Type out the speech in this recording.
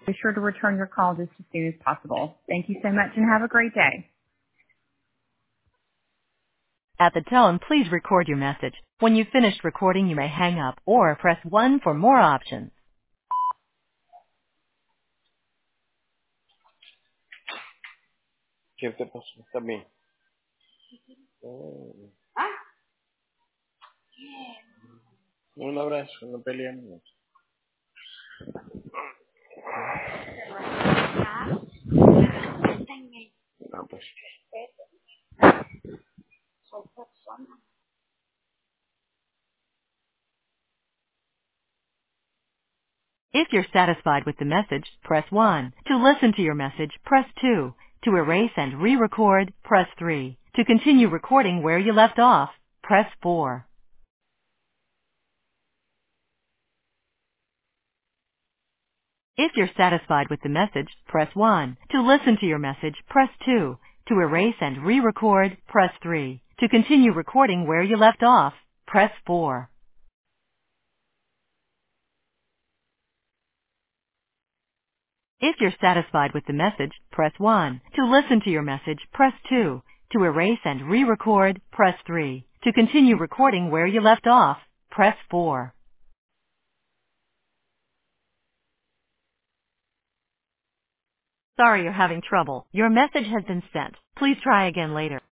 Be sure to return your call just as soon as possible. Thank you so much and have a great day. At the tone, please record your message. When you've finished recording, you may hang up or press 1 for more options. ¿Qué te pasó? Está bien. Oh. Un abrazo, no peleamos. No, pues. If you're satisfied with the message, press 1. To listen to your message, press 2. To erase and re-record, press 3. To continue recording where you left off, press 4. If you're satisfied with the message, press 1. To listen to your message, press 2. To erase and re-record, press 3. To continue recording where you left off, press 4. If you're satisfied with the message, press 1. To listen to your message, press 2. To erase and re-record, press 3. To continue recording where you left off, press 4. Sorry you're having trouble. Your message has been sent. Please try again later.